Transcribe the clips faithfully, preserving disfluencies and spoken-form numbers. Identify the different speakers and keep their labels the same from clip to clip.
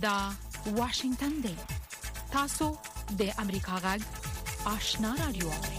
Speaker 1: دا واشنگتن دی. تاسو د امریکا غږ آشنا رادیو اورئ.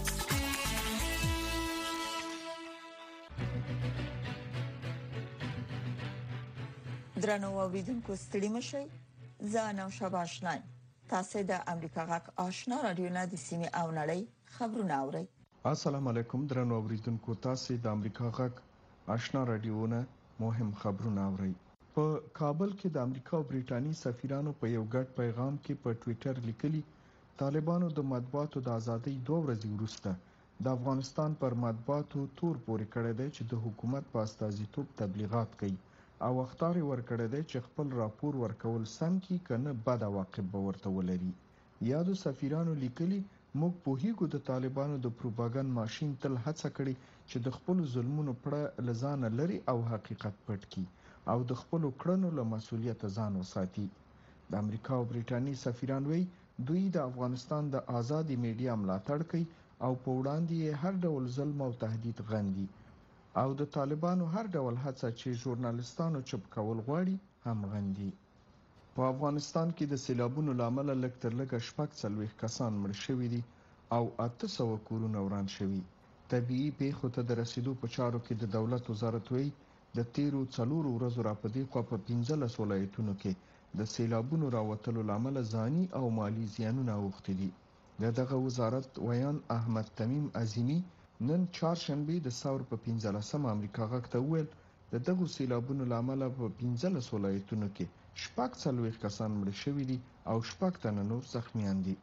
Speaker 2: درنو اوریدونکو ستړي مشئ. زه نو شباشنای. تاسو د امریکا غږ آشنا رادیو نه د سیمې او نړۍ خبرونه اورئ.
Speaker 3: السلام علیکم درنو اوریدونکو، تاسو د امریکا غږ آشنا رادیو نه مهم خبرونه اورئ. په کابل کې د امریکا او برېټانیا سفیرانو په یو ګډ پیغام کې په ټوئیټر لیکلي طالبانو د مطبوعاتو د ازادۍ دوه ورځې وروسته د افغانستان پر مطبوعاتو تور پورې کړی دی چې د حکومت په استازیتوب تبلیغات کوي او اخطار ورکړی دی چې خپل راپور ورکول سم کی کنه بد عواقب به ورته ولري. یادو سفیرانو لیکلي موږ پوهیږو د طالبانو د پروپاګاندا ماشين تل هڅه کړې چې د خپل ظلمونو پړه لزانه لري او حقیقت پټ کړي او د خپل کړنو له مسولیت ځان وساتي. د امریکا او برېټانیا سفیران وی دوی د افغانستان د آزادي میډیا ملاتړ کوي او په وړاندې هر ډول ظلم او تهدید غندي او د طالبانو هر ډول هڅه چې ژورنالستانو چپ کول غواړي هم غندي. په افغانستان کې د سیلابونو لامل لږ تر لږه شپږ څلوېښت کسان مړ شوي دي او اته سوه کورونه وران شوي. طبيعي پیښو ته د رسیدو په چارو کې د دولت وزارت وی د تیرو څلورو ورځو راپدې خو په پنځلس ولایتونو کې د سیلابونو راوتلو لامل ځاني او مالی زیانونه اوښتي دي. دغه وزارت ویان احمد تمیم عظیمی نن چهارشنبه د ثور په پنځلسم امریکا غږ ته وویل د دغه سیلابونو لامل په پنځلس ولایتونو کې شپږ څلوېښت کسان مړ شوي دي او شپږ تنه نور زخمیان دي.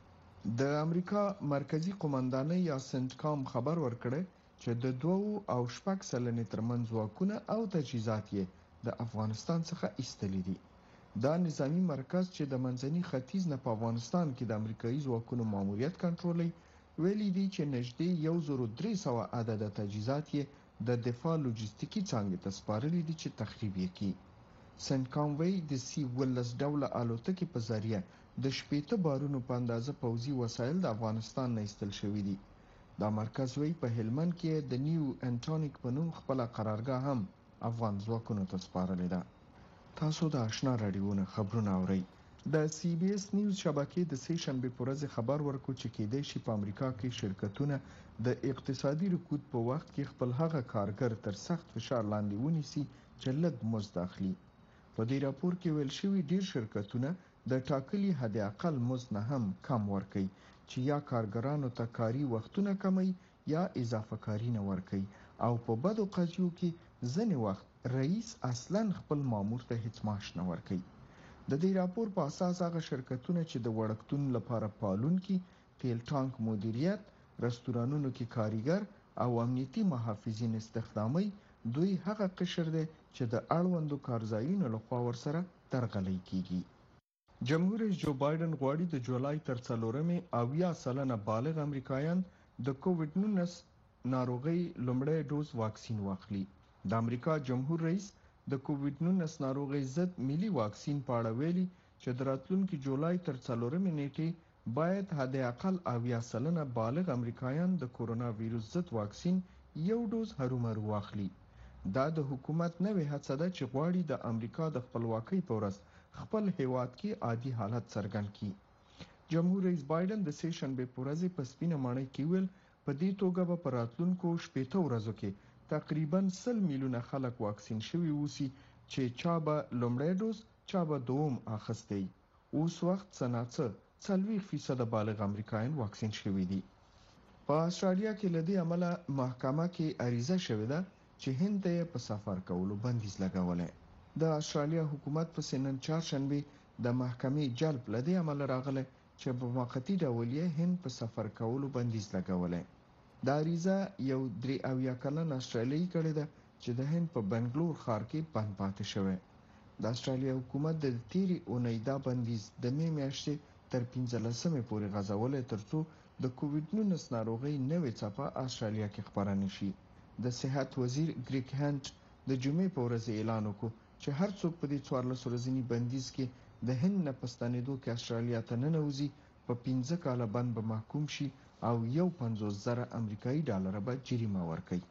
Speaker 3: د امریکا مرکزی قومندانۍ یا سنټکام خبر ورکړی چې د دوه او شپږ سلنې ترمنځ ځواکونه او تجهیزات یې د افغانستان څخه ایستلي دي. دا نظامی مرکز چې د منځني ختیځ نه په افغانستان کې د امریکایي ځواکونو ماموریت کنټرولوي ویلي دي چې نږدې یو زر او درې سوه عدده تجهیزات یې د دفاع لوجستیکي څانګې ته سپارلي دي چې تخریب یې کړي. سنټکام وی د سی ولس ډوله الوتکې په ذریعه د شپېته بارونو په اندازه پوځي وسایل د افغانستان نه ایستل شوي دي. دا مرکز وی په هلمند کې د نیو انټونیک په نوم خپل قرارګاه هم افغان ځواکونو ته سپارلې ده. تاسو د آشنا رادیو نه خبرونه اورئ. د سی بي اس نیوز شبکې د سه شنبه په ورځ خبر ورکړ چې کېدای شي په امریکا کې شرکتونه د اقتصادي رکود په وخت کې خپل هغه کارګر تر سخت فشار لاندې ونیسي چې لږ مزد اخلي. په دې راپور کې ویل شوی ډیر شرکتونه د ټاکلي حد اقل مزد نه هم کم ورکوي چې یا کارګرانو ته کاري وختونه کموي یا اضافه کاری نه ورکوي او په بدو قضیو کې ځینې وخت رئیس اصلا خپل مامور ته هیڅ معاش نه ورکوي. د دې راپور په اساس هغه شرکتونه چې د وړکتون لپاره پالونکي، تیل ټانک مدیریت، رستورانونو کې کاریګر او امنیتي محافظین استخدامي دوی هغه قشر دی چې د اړوندو کارځایونو لخوا ورسره درغلي کیږي. جمهور رئیس جو بایدن غواړي د جولای تر څلورمې اویا سلنه بالغ امریکایان د کووډ نولس ناروغي لومړی ډوز واکسین واخلي. د امریکا جمهور رئیس د کووډ نولس ناروغي ضد ملي واکسین په اړه ویلي چې د راتلونکي جولای تر څلورمې نیټې باید حد اقل اویا سلنه بالغ امریکایان د کورونا وایروس ضد واکسین یو ډوز هرومرو واخلي. دا د حکومت نوې هڅه ده چې غواړي د امریکا د خپلواکۍ په ورځ خپل هیواد کې عادي حالت څرګند کړي. جمهور رئیس بایدن د سه شنبه په ورځ په سپینه ماڼۍ کې ویل په دې توګه به په راتلونکو شپېته ورځو کې تقریبا سل میلیونه خلک واکسین شوي اوسي چې چا به لومړی ډوز چا به دوم اخیستی. اوس وخت څناڅه څلوېښت فیصد بالغ امریکایان واکسین شوي دي. په استرالیا کې لدې عمله محکمه کې عریضه شوې ده چې هند ته په سفر کولو بندیز لګولې. د استرالیا حکومت په سنن چهارشنبه د محکمې جلب لدې عمله راغله چې په موقتی ډول یې هند په سفر کولو بندیز لګولې. دا عریضه یو درې اویا کلن استرالیایي کړی ده چې د هند په بنګلور ښار کې بند پاتې شوی. د استرالیا حکومت د تیرې اونۍ دا بندیز د مې میاشتې تر پنځلسمې پورې غځولې ترڅو د کووډ نولس ناروغي نوې څپه استرالیا کې خپره نشي. د صحت وزیر ګریګ هانټ د جمعې په ورځ اعلان وکړ چې هر څوک په دې څوارلس ورځني بندیز کې د هند نه په ستنېدو کې استرالیا ته ننوځي په پنځه کاله بند به محکوم شي او یو پنځوس زره امریکایي ډالر به جریمه ورکړي.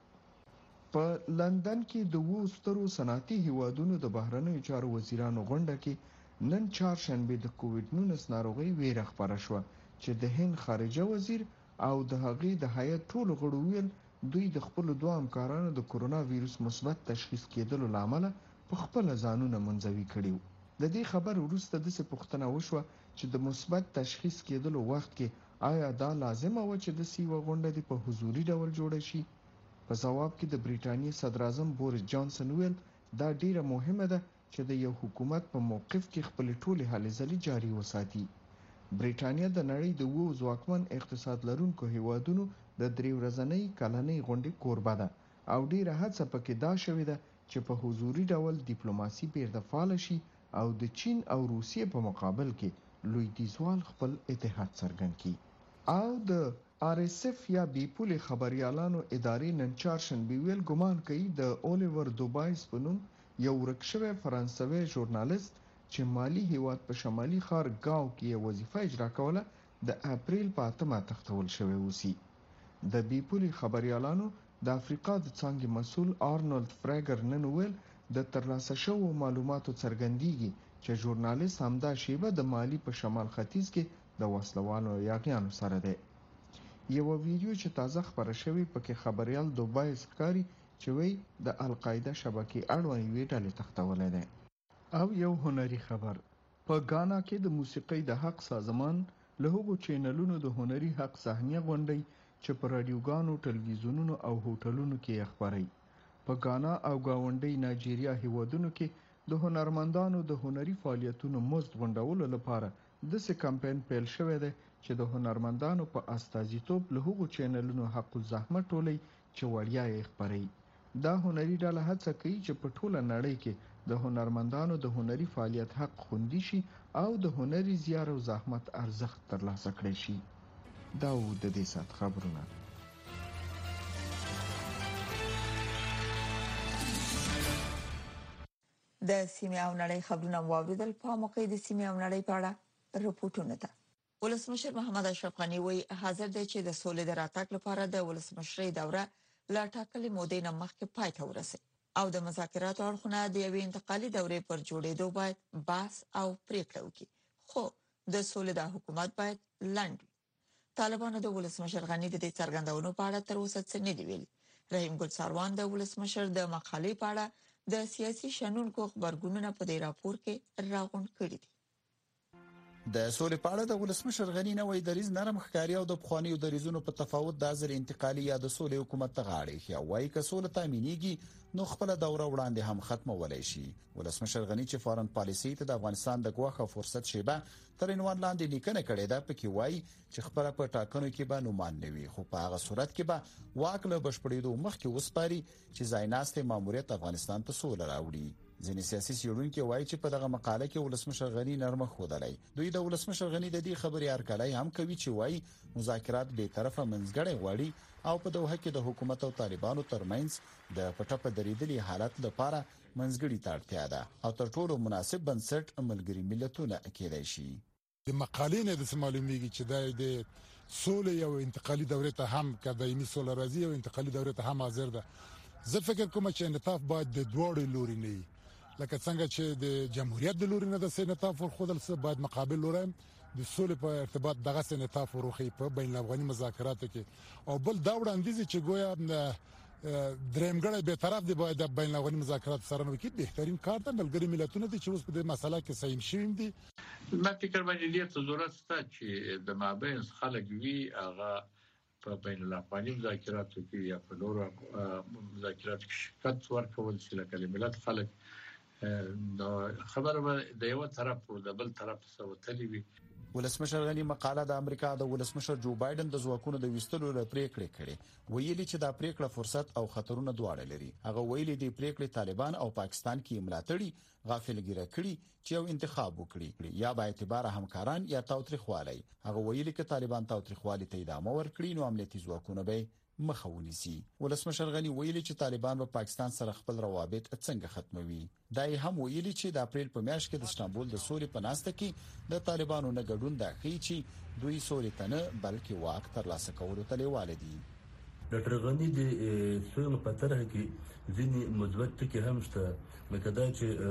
Speaker 3: په لندن کې د وو سترو صنعتي هیوادونو د بهرنیو چارو وزیرانو غونډه کې نن چهارشنبه د کووډ نولس ناروغي ویره خبره شو چې د هند خارجه وزیر او د هغې د هیئت ټولو غړو ویل دوی د خپل دوه همکارانو د کورونا وایروس مثبت تشخیص کېدلو لامل په خپل ځانونه منځوي کړیو. د دې خبر وروسته د څه پوښتنه وشوه چې د مثبت تشخیص کېدلو وخت کې آیا دا لازمه و چې د سیوه غونډه د په حضوري ډول جوړه شي؟ په جواب کې د بریټانیې صدر اعظم بوریس جانسن ویل دا ډیره مهمه ده چې د یو حکومت په موقف کې خپل ټولې هلې ځلې جاري وساتي. بریټانیا د نړۍ د وو ځواکمن اقتصاد لرونکو هیوادونو د درې ورځنۍ کلنۍ غونډې کوربه ده او ډیره هڅه پکې دا شوې ده چې په حضوري ډول ډیپلوماسي بیرته فعال شي او د چین او روسیې په مقابل کې لویدیځوال خپل اتحاد څرګند کړي. او د آر اس اف یا بیپولي خبريالانو ادارې نن چهارشنبه ویل ګمان کوي د الیور دوبایس په نوم یو ورک شوی فرانسوي ژورنالیست چې مالی هیواد په شمالي ښار گاو کې وظیفه اجرا کوله د اپریل په اتمه تختول شوی اوسي. د بیپولي خبريالانو د افریقا د څنګه مسول آرنولد فرګر نن ویل د ترلاسه شوو معلوماتو څرګندېږي چې ژورنالیست همدا شیبه د مالی په شمال ختیځ کې د وسلوالو یاغیانو سره دی. یو ویډیو چې تازه خبره شوی پکې خبريال دوبای ښکاری چې وی د القاعده شبکې اړوند یوې ډلې تختولې ده. او یو هنري خبر په غانا کې د موسیقۍ د حق سازمان له هغو چینلونو د هنري حق صحنه غونډي چې په رادیوګانو، ټلویزیونونو او هوټلونو کې خبري. په غانا او گاونډي نایجیریا هیوادونو کې د هنرمندانو د هنري فعالیتونو مزد غونډولو لپاره د څه کمپاین پیل شوی دی چې د هنرمندانو په استازیتوب له هغو چینلونو حق الزحمه ټولي چې وړیا یې خبري. دا هنري ډله هڅه کوي چې په ټوله نړۍ کې د هنرمندانو د هنري فعالیت حق خوندي شي او د هنري زیار او زحمت ارزښت ترلاسه کړي شي. دا و د دې سات خبرونه.
Speaker 2: د سیمه او نړۍ خبرونه واوریدل. په موقع د سیمه او نړۍ په اړه رپورټونه ده. ولسمشر محمد اشرف غنی وایي حاضر دی چې د سولې د راتګ لپاره د ولسمشرۍ دوره لا ټاکلې مودې نه مخکې پای ته ورسېږي او د مذاکراتو اړخونه د یوې انتقالي دورې پر جوړېدو باید بحث او پریکړه وکړي. خو د سولې د حکومت باید لنډ وي. طالبانو د ولسمشر غنی د دې څرګندونو په اړه تر اوسه څه نه دی ویلي. رحیم ګل ساروان د ولسمشر د مقالې په اړه د سیاسي شنونکو خبرګونونه په دې راپور کې راغونډ کړي دي.
Speaker 4: د سولې په اړه د ولسمشر غنی نوې دریځ نرم ښکاری او د بخوانیو دریځونو په تفاوت د ازر انتقالي یا د سولې حکومت ته غاړي خي وایي که سولې تامینېږي نو خپل دوره وړاندې هم ختمولای شي. ولسمشر غنی چې فارن پالیسي ته د افغانستان د ګواښ او فرصت شیبه تر عنوان لاندې لیکنه کړې ده پکې وایي چې خبره په ټاکنو کې به نومان نوي خو په هغه صورت کې به واک له بشپړېدو مخکې وسپاري چې ځایناسته ماموریت افغانستان ته سوله راوړي. ځینې سیاسي څېړونکي وایي چې په دغه مقاله کې ولسمشر غنی نرمه ښودلای. دوی د ولسمشر غنی د دې خبرې هرکلی هم کوي چې وایي مذاکرات به طرفه منځګړی غواړي او په دوه کې د حکومت او طالبانو ترمنځ د پټه په درېدلي حالت لپاره منځګړی ته اړتیا ده او تر ټولو مناسب بنسټ ملګري ملتونه کېدای شي.
Speaker 5: د مقالې نه د معلومیږي چې د سولې او انتقالي دورې ته هم کدایمي سولې راځي او انتقالي دورې ته هم حاضر ده. زه فکر کوم چې انعطاف باید د دوړو لوري نه وي. لکه څنګه چې د جمهوریت د لوري نه د انعطاف ورخودل څه باید مقابل لوري د سولې په ارتباط دغه انعطاف وروخي په بین الافغاني مذاکراتو کې او بل دا وړاندیز چې ګویا درېمګړی به طرف دی باید د بین الافغاني مذاکرات سره نو کې بهترین کار ده. ملګری ملتونه دي چې اوس په دې مسله کې صحیح شوم دي.
Speaker 6: ما فکر باندې ډیر ضرورت شته چې د مابین خلک وی هغه په بین الافغاني مذاکراتو کې یا په نورو مذاکراتو کې شرکت ورکول چې لکه ملت خلک دا خبره د یو طرف او د بل طرف سره وتلی وي.
Speaker 4: ولسمشر غنی مقاله د امریکا د ولسمشر جو بایدن د ځواکونو د وستلو لپاره پریکړه کړې ویلي چې دا پریکړه فرصت او خطرونه دواړه لري. هغه ویلي دی پریکړه طالبان او پاکستان کې ملاتړي غافلګیره کړي چې یو انتخاب وکړي یا به اعتبار همکاران یا تاوتریخوالي. هغه ویلي چې طالبان تاوتریخوالي ته ادامه ورکړي نو امنیتي ځواکونه به مخه ونیسي. ولسمشر غنی ویلي چې طالبان په پاکستان سره خپل روابط څنګه ختموي. دا یې هم ویلي چې د اپریل په میاشت کې د استانبول د سولې په ناسته کې د طالبانو نه ګډون د اخی چې دوی سولې ته نه بلکې واک ترلاسه کولو ته لیواله دي.
Speaker 7: ډاکټر غنی د سولې په طرح کې ځینې مثبت ټکي هم شته لکه دا چې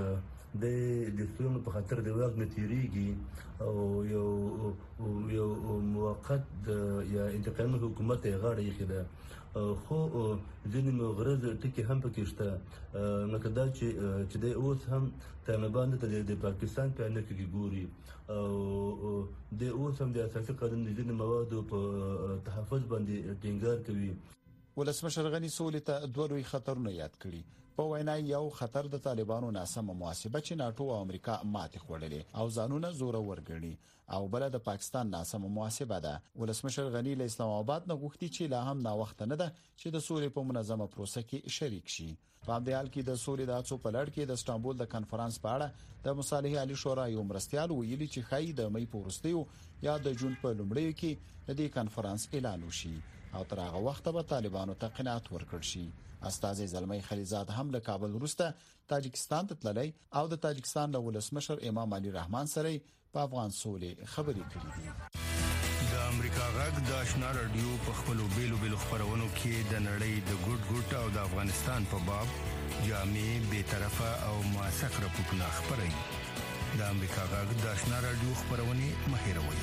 Speaker 7: د د څونو په خاطر د وخت نتیریږي او یو یو موقت یا انتقامي حکومت یې غاړه یې خده خو ځینې مغرض ټکي هم پکې شته لکه دا چې چې د اوس هم طالبان ته د پاکستان په اړه کې ګوري او د اوس هم د اساسي قانون د ځینې موادو په تحفظ باندې ټینګار کوي.
Speaker 4: ولسمشر غنی سولې ته دوه لوی خطرونه یاد کړي. په وینا یو خطر د طالبانو ناسمه محاسبه چې ناتو او امریکا ماتې خوړلې او ځانونه زور ورګړي او بل د پاکستان ناسمه محاسبه ده. ولسمشر غنی له اسلام آباد نه غوښتي چې لا هم نا وخت نه ده چې د سولې په منظمه پروسه کې شریک شي. په دې حال کې د سولې د اڅو په لړ کې د استانبول د کانفرنس په اړه د مصالحې عالی شورا یو مرستيال ویلي چې خای د مې په وروستیو یا د جون په لومړیو کې د دې کانفرنس اعلان وشي او تر هغه وخت به طالبانو ته قناعت ورکړ شي. استاد زلمی خلیزاد هم له کابل وروسته تاجکستان ته تللی او د تاجکستان له ولسمشر امام علي رحمان سره په افغان سولې خبرې کړې دي.
Speaker 8: د امریکا غږ د آشنا رادیو په خپلو بیلو بیلو خبرونو کې د نړۍ د ګډ ګډ او د افغانستان په باب جامع بے طرفه او موثق راپورټونه خبري. د امریکا غږ د آشنا رادیو خبرونه مهیروي.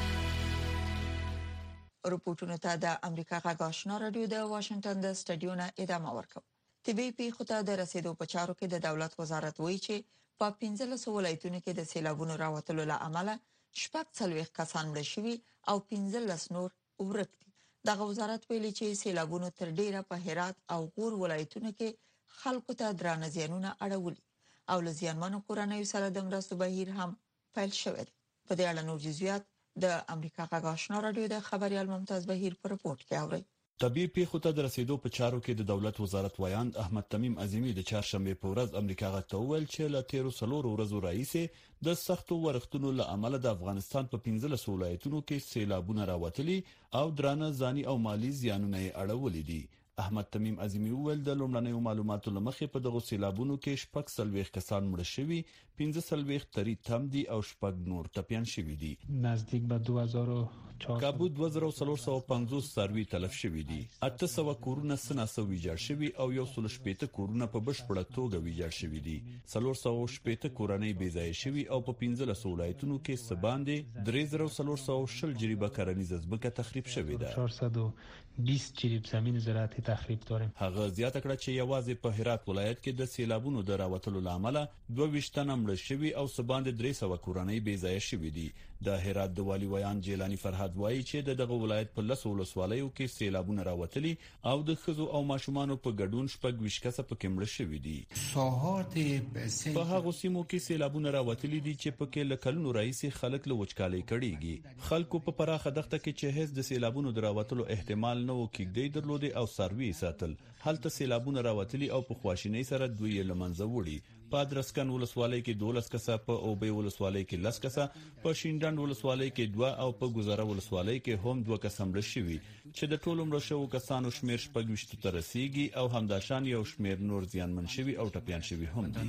Speaker 2: رپورټونه ته د امریکا غږ آشنا رادیو د واشنگټن د سټډیو نه ادامه ورکوي. طبي پیښو ته د رسیدو په چارو کې د دولت وزارت وایي چې په پنځلس ولایتونو کې د سیلابونو راوتلو له امله شپږ څلوېښت کسان مړه شوي او پنځلس نور ورک دي. دغه وزارت ویلي چې سیلابونو تر ډیره په هرات او غور ولایتونو کې خلکو ته درانه زیانونه اړولي او له زیانمنو کورنیو سره د مرستو بهیر هم پیل شوی دی. په دې اړه نور جزئیات د امریکا غږ آشنا رادیو د خبريال ممتاز بهیر پر رپورت کې اوري.
Speaker 9: طبي پیښو ته د رسیدو په چارو کې د دولت وزارت ویاند احمد تمیم عظیمی د چهارشنبه په ورځ امریکا غږ ته وویل چې له تیرو څلورو ورځو راهیسې د سختو ورښتونو له امله د افغانستان په پنځلس ولایتونو کې سیلابونه راوتلي او درانه ځاني او مالی زیانونه یې اړولي دي. احمد تمیم عظیمی وویل د لومړنیو معلوماتو لمخې په دغه سیلابونو کې شپږ څلوېښت کسان مړه شوي، پنځه څلوېښت تری تم دي او شپږ نور ټپيان شوي دي.
Speaker 10: نزدیک به دوه هزار و چهارصد
Speaker 9: کابو دوه هزار څلور سوه پنځوس څاروي تلف شوي دي، اته سوه کورونه سناسو ویجاړ شوي او یو سل شپېته کورونه په بشپړه توګه ویجاړ شوي دي. څلور سوه شپېته کورنۍ بې ځای شوي او په پنځلس ولایتونو کې سباندې درې زره څلور سوه شل جریبه کرنیزه ځمکه تخریب شوې ده.
Speaker 10: چهارصد و بیست جریب زمین زراعتي تخریب داریم.
Speaker 9: هغه زیاته کړه چې یوازې په هرات ولایت کې د سیلابونو د راوتلو لامل دوه ویشت تنه مړه شوي او سباندې درې سوه کورنۍ بې ځای شوي دي. د هرات د والی ویان جیلانی فرهاد وایي چې دغه ولایت په لس ولسوالیو کې سیلابونه راوتلي او د ښځو او ماشومانو په ګډون شپږ ویشت کسه پکې مړه شوي دي. په هغه سیمو کې سیلابونه راوتلي دي چې پکې له کلونو راهیسې خلک له وچکالۍ کړيږي. خلکو په پراخه دښته کې چې هیڅ د سیلابونو د راوتلو احتمال نه و کېږي درلودي او ساروي ساتل. هلته سیلابونه راوتلي او په خواشینۍ سره دوی لمنځه وړي. په درسکن ولسوالۍ کې دولس کسه، په اوبې ولسوالۍ کې لس کسه، په شینډنډ ولسوالۍ کې دوه او په ګزاره ولسوالۍ کې هم دوه کسه مړه شوي چې د ټولو مړه شوو کسانو شمیر شپږ ویشت ته رسیدي او همداشان یو شمیر نور زیانمن شوي او ټپيان شوي هم دي.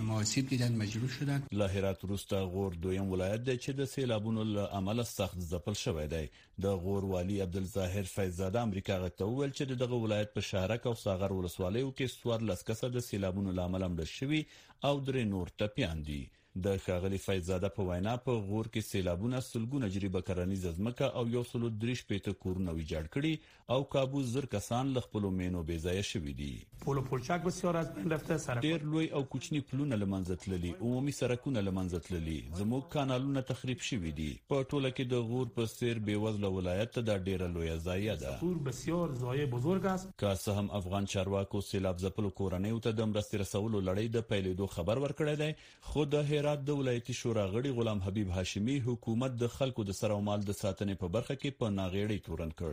Speaker 9: له هرات وروسته غور دویم ولایت دی چې د سیلابونو له امله سخت ځپل شوی دی. د غور والی عبدالظاهر فیضزاده امریکا غږ ته وویل چې دغه ولایت په شهرک او ساغر ولسوالیو کې څوارلس کسه د سیلابونو له امله مړه شوي او درې نور ټپيان دي. د ښاغلي فیضزاده په وینا په غور کې سیلابونه سلګونه جریبه کرنیزه ځمکه او یو سل درې شپېته کورونه ویجاړ کړي او کابو زر کسان له خپلو مینو بې ځایه شوي دي. ډېر لوی او کوچني پلونه له منځه تللي، عمومي سړکونه له منځه تللي، زموږ کانالونه تخریب شوي دي. په ټوله کې د غور په څېر بېوزله ولایت ته دا ډېره لویه ضایعه ده. که څه هم افغان چارواکو سیلاب ځپلو کورنیو ته د مرستې رسولو لړۍ د پیلېدو خبر ورکړی دی، خو د هرات د ولایتي شورا غړي غلام حبیب هاشمي حکومت د خلکو د سر او مال د ساتنې په برخه کې په ناغېړۍ تورن کړ.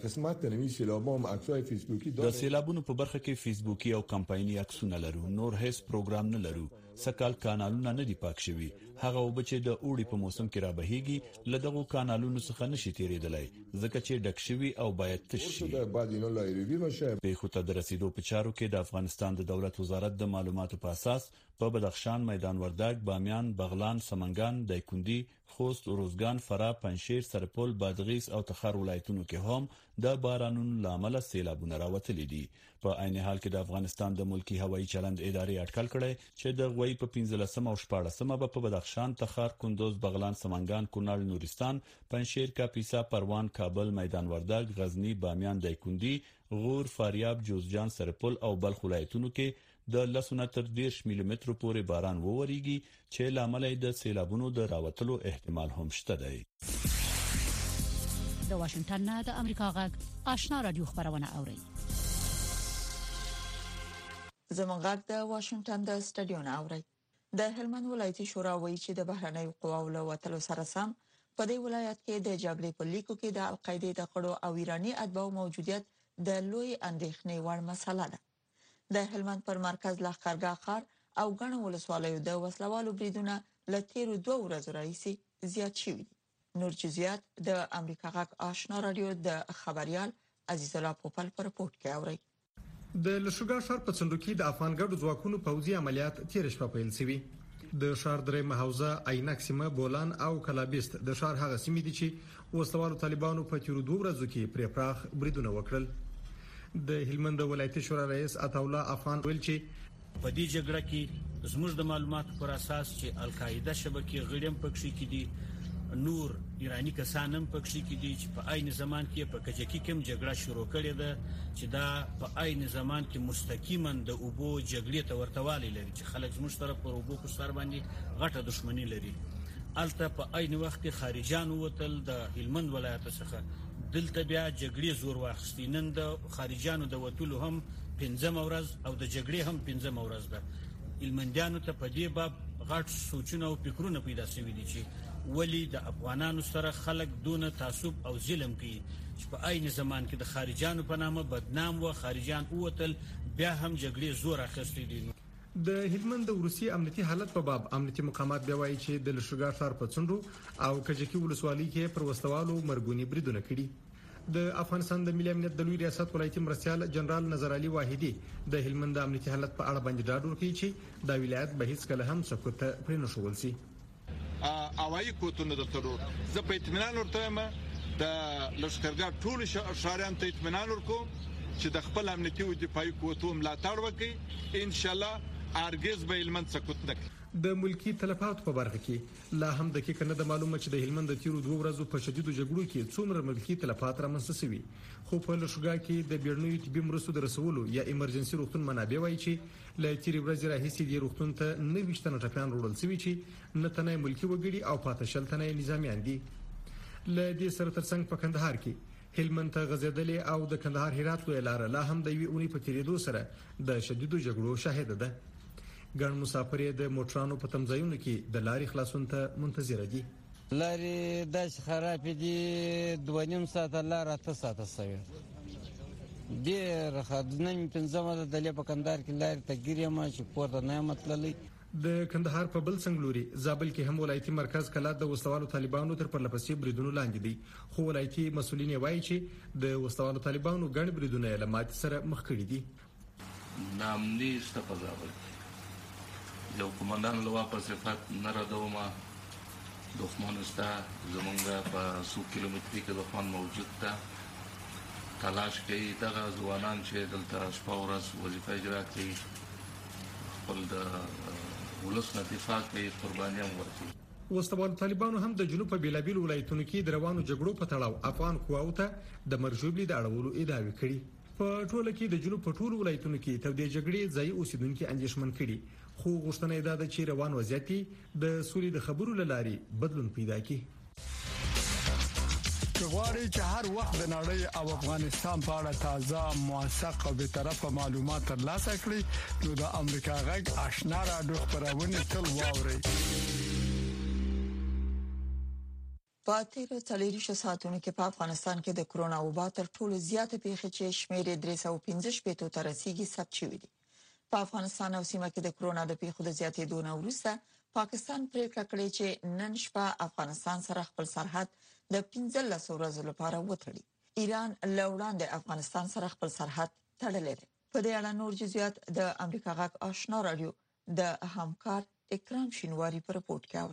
Speaker 9: د سیلابونو په برخه کې فیسبوکي او کمپایني عکسونه لرو، نور هیڅ پروګرام نه لرو. سکال کانالونه نه دي پاک شوي. هغه وب چې د اوړي په موسم کې را بهيږي له دغه کانالونو څخه نشي تیریدلای ځکه چې ډک شوي او باید تش شي. پیښو ته د رسیدو په چارو کې د افغانستان د دولت وزارت د معلوماتو په اساس په بدخشان، میدان وردګ، بامیان، بغلان، سمنګان، دایکندي، خوست، روزګان، فراه، پنجشیر، سرپل، بادغیس او تخار ولایتونو کې هم د بارانونو لامل سیلابونه راوتلي دي. په عین حال کې د افغانستان د ملکی هوایي چلند ادارې اټکل کړي چې د غوي په پنځلسمه او شپاړسمه په بدخشان، تخار، کندوز، بغلان، سمنګان، کونړ، نورستان، پنجشیر، کاپیسا، پروان، کابل، میدان وردګ، غزنی، بامیان، دایکندي، غور، فاریاب، جوزجان، سرپل او بلخ ولایتونو کې د لسونه تر دیرش ملي مترو پورې باران ووريږي چې لامل د سیلابونو د راوتلو احتمال هم شته دی.
Speaker 11: د واشنگټن نه د امریکا غږ آشنا رادیو خبرونه اوري.
Speaker 2: زموږ غږ د واشنگټن د سټډیو نه اوري. د هلمند ولایتي شورا وایي چې د بهرنیو قواو له وتلو سره سم په دې ولایت کې د جګړې په لیکو کې د القاعده د غړو او ایرانی اتباعو موجودیت د لوی اندېښنې وړ مسله ده. د هلمند پر مرکز لښکرګاه ښار او ګڼو ولسوالیو د وسلوالو بریدونه له تیرو دوه ورځو راهیسې زیات شوي دي. نور جزئیات د امریکا غږ آشنا رادیو د خبريال عزیز الله پوپل پر رپورت کې اوري.
Speaker 12: د لښکرګاه ښار په صندوقي د افغان ګډو ځواکونو پوځي عملیات تیر شپه پیل شوي. د ښار درې محوزه عینک سیمه، بولان او کلابست د ښار هغه سیمې دي چې وسلوالو طالبانو په تیرو دوه ورځو کې پر پراخ بریدونه وکړل. د هلمند ولایتي شورا رئیس عطاالله افغان ویل چې
Speaker 13: په دې جګړه کې زموږ د معلوماتو پر اساس چې القاعده شبکې غړیم پکښې کې دي، نور ایرانی کسان هم پکښې کې دي چې په عین زمان کې په کجکی کې جګړه شروع کړې ده چې دا په عین زمان کې مستقیما د اوبو جګړې ته ورتوالی لري چې خلک زموږ طرف پر اوبو کو سر باندې غټه دښمنی لري. الته په عین وخت کې خارجان وتل د هلمند ولایت څخه دلته بیا جګړې زور واخیستي. نن د خارجانو د وتلو هم پنځم ورځ او د جګړې هم پنځم ورځ ده. هلمندیانو ته په دې باب غټ سوچونه او فکرونه پیدا شوي دي چې ولی د افغانانو سره خلک دونه تعصب او ظلم کوي چې په عین زمان کې د خارجانو په نامه بدنام و خارجان وتل بیا هم جګړې زور اخیستي دي.
Speaker 12: د هلمند د روسي امنیتي حالت په باب امنیتي مقامات بیا وایي چې د لښکرګاه ښار په څنډو او کجکی ولسوالۍ کې پر وسلوالو مرګونی بریدونه کړي. د افغانستان د ملي امنیت د لوی ریاست ولایتي مرستيال جنرال نظر علي واحدی د هلمند د امنیتي حالت په اړه باندې ډاډ ورکړي چې د ولایت به هیڅ کله هم سکوت ته پرې نه شول سي.
Speaker 14: اوایي کوتونه د ترور زه په اطمینان ورته یم د لښکرګاه ټول شهريان ته اطمینان ورکوم چې د خپل امنیتي او دفاعي قوتو ملاتړ وکړي. ان شاء الله ارګز به هلمند سکوت نه کوي.
Speaker 12: د ملکی تلفات په برخه کې لا هم دقیق نه د معلومه چې د هلمند د تیرو دوه ورځو په شدیدو جګړو کې څومره ملکی تلفات رامنځته شوي، خو په لښکرګاه کې د بیړنیو طبي مرستو د رسولو یا ایمرجنسي روغتون منابع وایي چې له تیرې ورځې راهیسې د روغتون ته نوي شتنه ټپیان وړل شوي چې نه تنه ملکی وګړي او پاتې شل تنه نظامیان دي. له دې سره ترڅنګ په کندهار کې هلمند ته غځېدلې او د کندهار هرات لوی لار لا هم د یوې اونۍ په تیریدو سره د شدیدو جګړو شاهد ده. ګڼ مسافر د موټرانو په تمځایونو کې د لارې خلاصون ته منتظر دي.
Speaker 15: لارې داس خراب دي، دوه نیم ساعت لار اته ساعت سوي ډېر خدنن پنځمه د دلې په کندهار کې لارې تګیری ما چې پورته نه مطللې.
Speaker 12: د کندهار په بل څنګلوري زابل کې هم ولایتي مرکز کلا د وسلوالو طالبانو تر پرلپسې بریدونو لاندې دي، خو ولایتي مسولین وایي چې د وسلوالو طالبانو ګڼ بریدونه له ماتې سره مخ کړي دي.
Speaker 16: نامني استفزاول یو کمانډان لوا په صفات نه راځوما دښمن استا زمونږه په څو کیلومتري کې دښمن موجود ده. تلاش کوي دغه ځوانان چې دلته شپه ورځ وظیفه اجرا کوي، خپل د ولس نه دفاع کوي، قرباني هم ورکوي.
Speaker 12: وسلوالو طالبانو هم د جنوب په بیلابیل ولایتونو کې د روانو جګړو په تړاو افغان قواو ته د مرجوبلي د اړولو ادعاوې کړي. په ټوله کې د جنوب په ټولو ولایتونو کې تر دې جګړې ځای اوسیدونکو اندېښمن کړي، خو غوښتنه یې ده چې روان وضعیت د سولې د خبرو لاري بدلون پیدا کړي.
Speaker 17: غواړي چې هر وخت د نړۍ او افغانستان په اړه تازه، موثق او به طرفه معلومات ترلاسه کړئ نو د امریکا غږ آشنا رادیو خبرونه تل واورئ.
Speaker 2: په تیرو څلوېښتو ساعتونو کې په افغانستان کې د کرونا وبا تر ټولو زیاته پیښې چې شمېر یې درې سوه پنځه شپېته ته رسیدي ثبت شوي دي. په افغانستان او سیمه کې د کرونا د پیښو د زیاتېدو نه وروسته پاکستان پریکړه کړې چې نن شپه افغانستان سره خپل سرحد د پنځلس ورځې لپاره وتړي. ایران له وړاندې افغانستان سره خپل سرحد تړلی دی. په دې اړه نور جزئیات د امریکا غږ آشنا رادیو د همکار اکرام شینواری په رپورت کې اوري.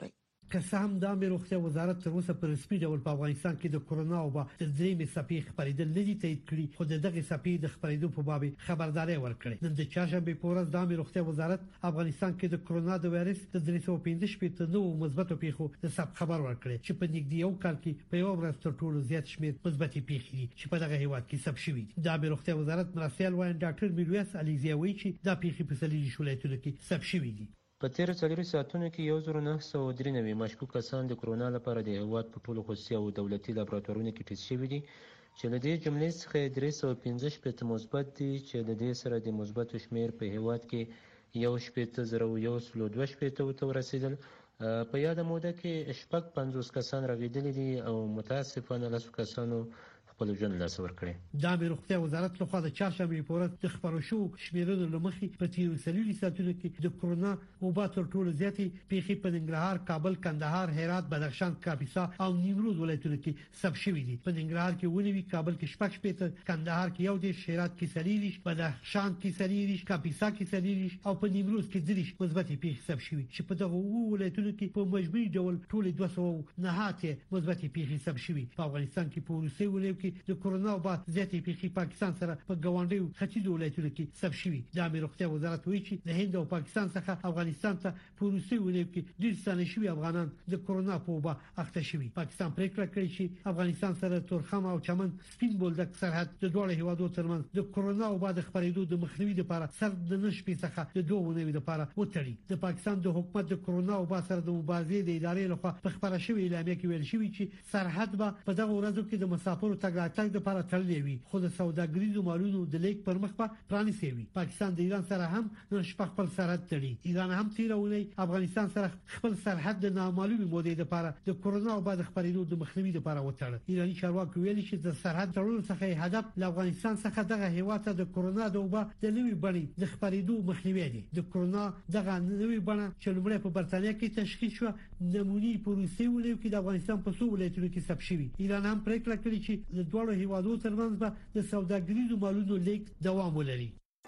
Speaker 18: که هم د امر روغتیا وزارت تر اوسه په رسمي ډول په افغانستان کې د کورونا او د درېمې څپې خبرېدل نه دي تایید کړي، خو دغه څپې د خبرېدو په باب خبرداري ورکړې. نن د چهارشنبه په ورځ د امر روغتیا وزارت افغانستان کې د کورونا د وایرس د درې سوه پنځه شپږ نوو مثبتو پیښو د ثبت خبر ورکړي چې په نږدې یو کال کې په یو ورځ تر ټولو زیات شمېر مثبتې پیښې دي چې په دغه هیواد کې ثبت شوي دي. د امر روغتیا وزارت مرستیال وایي ډاکټر میرویس علیزی وایي چې دا پیښې په څلوېښت ولایتونو کې ثبت شوي دي.
Speaker 19: په تیر څلوېښت ساعتونو کې یو زر نه سوه درې نوي مشکوک کسان د کورونا لپاره د هیواد په ټولو خصوصي او دولتي لابراتوارونو کې ټیسټ شوي دي چې له دې جملې څخه درې سوه پنځه شپېته مثبت دي چې د دې سره د مثبتو شمېر په هیواد کې یو شپېته زره یو سل دوه شپېته ته ورسېدل. په یاده موده کې شپږ پنځوس کسان راغېدلي دي او متاسفانه لسو کسانو خپل ژوند لاس ورکړي.
Speaker 18: د امر روغتیا وزارت لخوا د چهارشنبه په ورځ د خبرو شو شمیرونو لمخې په تیرو څلوېښت ساعتونو کې د کورونا وبا تر ټولو زیاتې پیښې په ننګرهار، کابل، کندهار، هرات، بدخشان، کاپیسا او نیمروز ولایتونو کې ثبت شوي دي. په ننګرهار کې ونوي، کابل کې شپږ شپېته، کندهار کې یو دېرش، هرات کې څلېرویشت، بدخشان کې څلېرویشت، کاپیسا کې څلېرویشت او په نیمروز کې دېرش مثبتې پیښې ثبت شوي چې په دغه اووه ولایتونو کې په مجموعي ډول ټولې دوه سوه نهه اتیا مثبتې پیښې ثبت شوي. په افغانستان کې په وروستي ولایت کې د کورونا وبا زیاتې پیښې پاکستان سره په ګاونډیو ختیځو ولایتونو کې ثبت شوي. د امر روغتیا وزارت وایي چې د هند او پاکستان څخه افغانستان ته په وروستي ولایت کې ډېر ستانه شوي افغانان د کورونا په وبا اخته شوي. پاکستان پریکړه کړې چې افغانستان سره تورخم او چمن سپین بولدک سرحد د دواړو هیوادو ترمنځ د کورونا وبا د خپرېدو د مخنیوي لپاره سر د نشپې څخه د دوه ونوي لپاره وتړي. د پاکستان د حکومت د کورونا وبا سره د مبارزې د ادارې لخوا په خبره شوې اعلامیه کې ویل شوی چې سرحد به په دغه ورځو کې د مسافرو تګ راتګ لپاره تړلې وي، خو د سوداګریزو مالونو د لیک پر مخ په پرانیستي وي. پاکستان د ایران سره هم نن شپه خپل سرحد تړي. ایران هم تیرونه افغانستان سره خپل سرحد د نامعلومې مودې لپاره د کورونا وبا د خپرېدو د مخنیوي لپاره وتړ. ایراني چارواکي ویلي چې د سرحد تړلو څخه هدف له افغانستان څخه دغه هیواد ته د کورونا د وبا د نوې بڼې د خپرېدو مخنیوي دی. د کورونا دغه نوې بڼه چې لومړی په برتانیا کې تشخیص شو، نمونې په روسي ولایت کې د افغانستان په څو ولایتونو کې ثبت شوي. ایران هم پریکړه کړې چې د دوه هیوادو ترمنځ به د سوداګریزو مالونو لیک دوام ولري.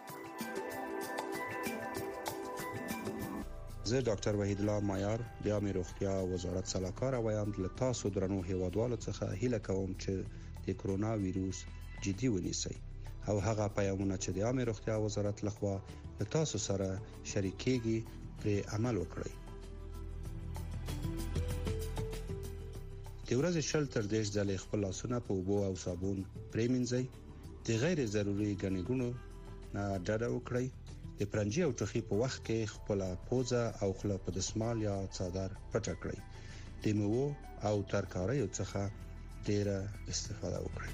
Speaker 20: زه ډاکټر وحید الله معیار د عامه روغتیا وزارت سلاکار وایم له تاسو درنو هیوادوالو څخه هیله کوم چې د کرونا وایروس جدي ونیسئ او هغه پیغامونه چې د عامه روغتیا وزارت لخوا له تاسو سره شریکېږي پر عمل وکړئ. د ورځې شل تر دېرش ځلې خپل لاسونه په اوبو او صابون پرېمنځئ. د غیر ضروري ګڼې ګوڼو نه ډډه وکړئ. د پرنجي او ټوخي په وخت کې خپل پوزه او خوله په دسمال یا څادر پټه کړئ. د میوو او ترکاریو څخه ډیره استفاده وکړئ.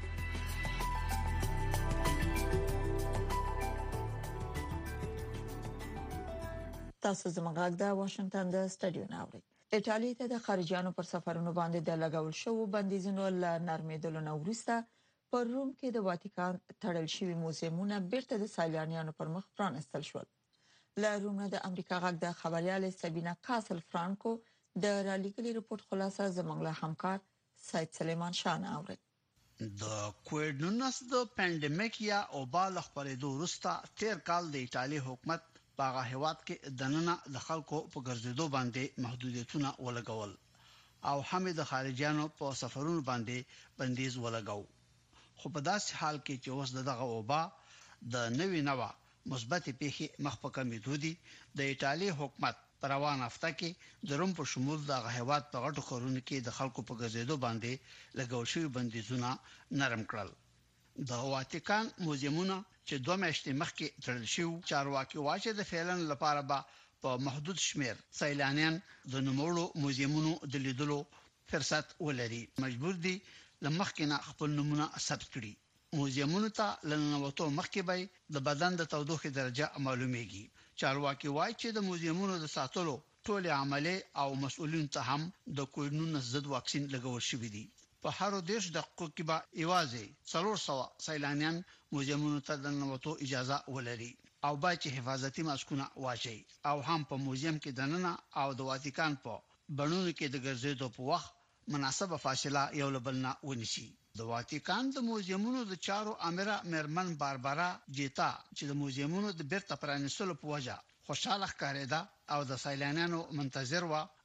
Speaker 2: تاسو زموږ د واشنگټن د سټډیو ناوړي. ایټالیا ته د خارجيانو پر سفرونو باندې د لګول شوو بندیزونو ل نرمېدلو نه وروسته پر روم کې د واتیکان تړل شوی موزیمونه بیرته د سیلانیانو پر مخ پرانستل شول. ل روم د امریکا غږ د خبريال سبینا کاسل فرانکو د رالیکلي رپورت خلاصه زموږ له همکار سید سلیمان شاه اوري.
Speaker 21: د کووډ نولس د پاندیمیک یا اوبال خبرېدو وروسته تیر کال د ایتالیا حکومت باغه هواد کې دننه د خلکو په ګرځېدو باندې محدودیتونه ولګول او هم د خارجيانو په سفرونو باندې بندیز ولګاو. خو په داسې حال کې چې اوس دغه اوبا د نوې نوا مثبت پیښې مخ په کمیدو دي، د ایتالیا حکومت په روان هفته کې د روم په شمول د هیواد په غټو ښارونو کې د خلکو په ګرځېدو باندې لګول شوی بندیزونه نرم کړل. د واتیکان موزیمونه چې دوه میاشتې مخکې تړل شو، چارواکي واچې د فعلن لپاره به په محدود شمیر سیلانیان د نوموړو موزیمونو د لیدلو فرصت ولري. مجبور دي لمخکې نه خپل نمونه ثبت کړي. موزیمونو ته لننوتو مخکې به د بدن د تودوخې درجه معلومیږي. چارواکي وايي چې د موزیمونو د ساتلو ټول عملي او مسؤلین ته هم د کووډ نولس ضد واکسین لګول شوی دی. په هر دیش د حقوق کې به ایوازي څلور سوه سیلانیان موزیمونو ته د ننوتو اجازه ولري او باید چې حفاظتي ماسکونه واچي او هم په موزیم کې دننه او د واتیکان په بڼونو کې د ګرځېدو په وخت مناسبه فاصله یو لبل نه ونیسي. د واتیکان د موزیمونو د چارو امره مرمن باربارا جیتا چې د موزیمونو د بیرته پرانیستلو په وجه خوشاله ښکارېده او د سیلانیانو منتظر و،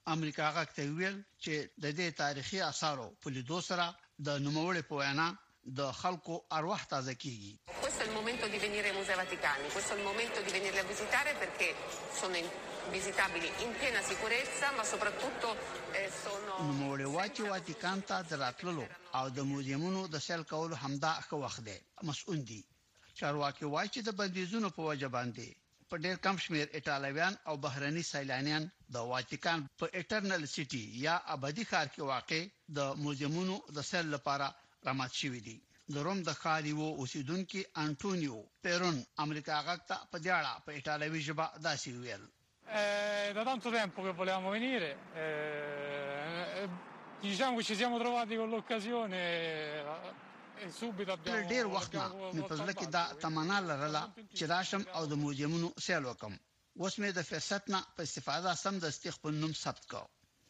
Speaker 21: امریکا غاک ته ویل چې د دې تاریخي آثارو په لیدو سره د نوموړي په وینا د خلکو ارواح تازه کیږي.
Speaker 1: Questo è il momento di venire ai Musei Vaticani, questo è il momento di venirli a visitare perché sono visitabili in piena sicurezza, ma soprattutto eh, sono
Speaker 21: نوموړي واچي واتیکان ته دراتللو او د موزیمونو د سیل کولو همدا ښه وخت دی. مسؤل دي چارواکي وايي چې د بندیزونو په وجه باندې په ډېر کم شمیر ایټالویان او بهرني سیلانیان د واتیکان په اټرنل سټي یا ابدي ښار کې واقع د موزیمونو د سیل لپاره رامات شوی دی. د روم د خالیو اوسیدونکو انټونیو پیرون امریکا غاکتا په دیاړه په ایټالوي ژبه داسې ویل.
Speaker 22: È da tanto tempo che volevamo venire, eh, diciamo che ci siamo trovati con l'occasione e subito abbiamo...
Speaker 21: ډېر وخت نه مې په ځل کې دا تمنا لرله چې راشم او د موزیمونو سیل وکم. اوس مې د فرصت نه په استفاده سم د استخبار نوم ثبت کړ.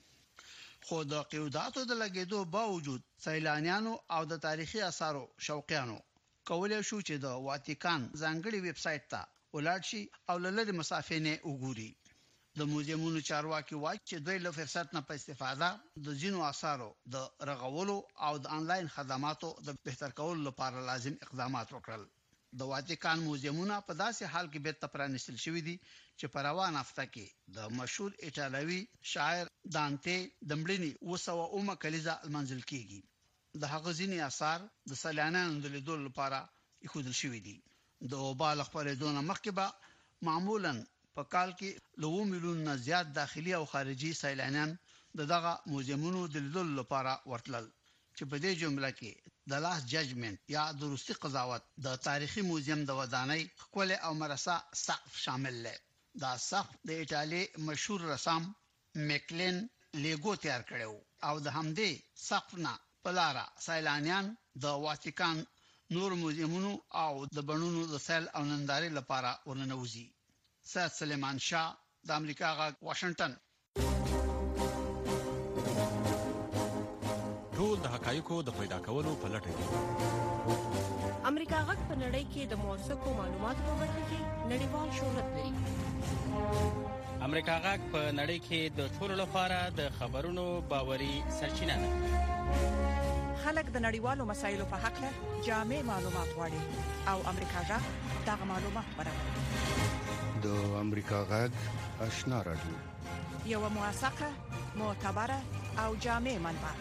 Speaker 21: خو د قیوداتو د لګیدو باوجود سیلانیانو او د تاریخي آثارو شوقیانو کولای شو چې د واتیکان ځانګړي ویب سټ ته ولاړ شي او لری مسافې نه وګوري. د موزیمونو چارواکي وايي چې دوی له فرصت نه په استفاده د ځینو آثارو د رغولو او د انلاین خدماتو د بهتر کولو لپاره لازم اقدامات وکړل. د واتیکان موزیمونه په داسې حال کې به پرانیستل شوی دي چې په روان هفته کې د مشهور ایټالوي شاعر دانته د مړینې وسوه اومه کلیزه المنزل کېږي. د هغه ځینې آثار د سیلانیانو د لیدو لپاره ایښودل شوی دي. د وبال خبرېدونه مخکې به معمولاً په کال کې لوو میلیون نه زیات داخلي او خارجي سیلانیان د دغه موزیمونو د لیدو لپاره ورتلل چې په دې جمله کې د لاس ججمنت یا د روسي قضاوت د تاریخي موزیم د ودانۍ خپل او مرسا سقف شامل دی. دا سقف د ایټالي مشهور رسام میکلین لیګو تیار کړو او د همدې سقف نه پلاره سیلانیان د واتیکان نور موزیمونو او د بڼونو د سیل او نندارې لپاره ورننوځي. سید سلیمان شاه د امریکا غا واشنگټن.
Speaker 23: ټول د حقایقو د پیدا کولو په لټه کې
Speaker 24: امریکا غا په نړۍ کې د موثقو معلوماتو په برخه کې نړیوال شهرت لري.
Speaker 25: امریکا غا په نړۍ کې د ټولو لپاره د خبرونو باوري سرچینه ده.
Speaker 26: خلک د نړیوالو مسایلو په حق له جامع معلومات غواړي او امریکا غا دغه معلومات برابروي.
Speaker 20: د امریکا غږ آشنا رادیو
Speaker 26: یو موثقه معتبره او جامع منبع.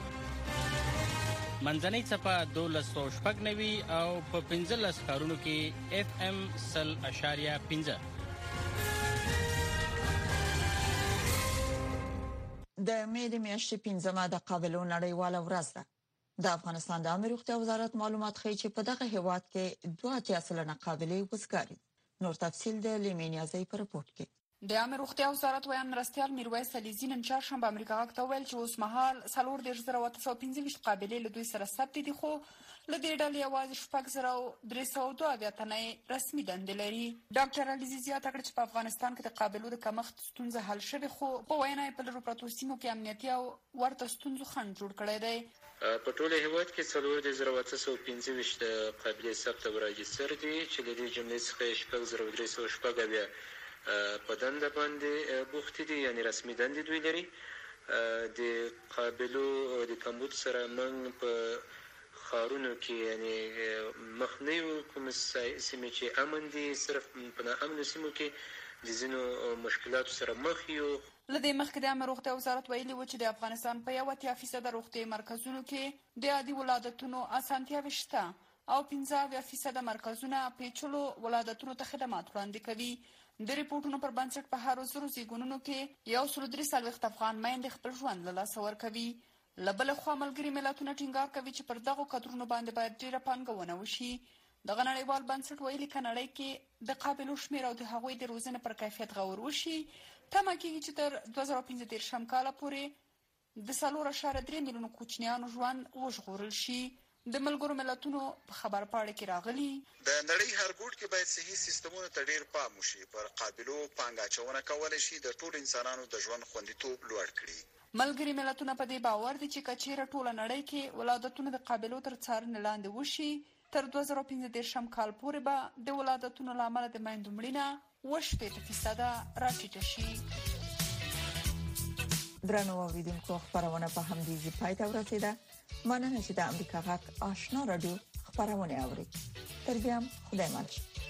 Speaker 25: منځنۍ صفه دولس سو شپږ نوي او په پنځلس ښارونو کې اف ام سل اشاریه پنځه.
Speaker 2: د مې د میاشتې پنځمه د قابلو نړیواله ورځ ده. د افغانستان د عامه روغتیا وزارت معلومات ښیي چې په دغه هیواد کې دوه اتیا سلنه قابلې وزګاري. نور تفصیل د لیمینیازي پر رپورت کې.
Speaker 27: د عامه روغتیا وزارت ویان مرستيال میرویس علیزی نن چهارشنبه امریکا غاکته ویل چې اوس مهال څلور دېرش زره اوه سوه پنځه ویشت قابلې له دوی سره ثبت دي، خو له دې ډلې یوازې شپږ زره درې سوه دوه اویا تنه رسمي دندې لري. ډاکټر علیزی زیاته کړه چې په افغانستان کې د قابلو د کمښت ستونزه حل شوې، خو په وینا یې په لرو پرتو سیمو کې امنیتي او ورته ستونزو خنډ جوړ کړی دی.
Speaker 28: په ټول هیواد کې څلور زره اوه سوه پنځه ویشت قابلې ثبت او راجستر دي چې د دې جملې څخه شپږ زره درې سوه شپږ اویا په دنده باندې بوخت دي، یعنی رسمي دندې دوی لري. د قابلو د کمبود سره موږ په ښارونو کې یعنی مخنیو کوم سیمې چې امن دي، صرف په ناامنو سیمو کې د ځینو مشکلاتو سره مخ یو.
Speaker 27: لدې مخکې د عامه روغتیا وزارت ویلي و چې د افغانستان په یو اتیا فیصد روغتي مرکزونو کې د عادي ولادتونو اسانتیاوې شته او پنځه اویا فیصد مرکزونه پیچلو ولادتونو ته خدمات وړاندې کوي. د ریپورتونو پر بنسټ په هر زرو زیږونونو کې یو سل درې څلوېښت افغان میندې خپل ژوند له لاسه ورکوي. له بله خوا ملګري ملتونه ټینګار کوي چې پر دغو کدرونو باندې باید ډېره پانګونه وشي. دغه نړیوال بنسټ ویلي که نړۍ کې د قابلو شمېر او د هغوی د روزنې پر کیفیت غور وشي، تمه کېږي چې تر دوه زره پنځه دېرشم کاله پورې د څلور اعشاریه درې میلیونو کوچنیانو ژوند وژغورل شي. د ملګرو ملتونو په خبر پاڼه کې راغلي
Speaker 29: د نړۍ هر ګوټ کې باید صحي سیستمونو ته ډیر پام وشي، پر قابلو پانګه اچونه کولای شي د ټول انسانانو د ژوند خوندیتوب لوړ کړي.
Speaker 27: ملګري ملتونه په دې باور دي چې کچېره ټوله نړۍ کې ولادتونه د قابلو تر څارنې لاندې وشي، تر دوه زره پنځه دېرشم کال پورې به د ولادتونو له امله د میندو مړینه اوه شپېته فیصده راټیټه شي.
Speaker 2: درنو اوریدونکو خبرونه په همدې ځای پای ته ورسیده. مننه چې د امریکا غږ آشنا رادیو خبرونه اوري. تر بیا خدای مل.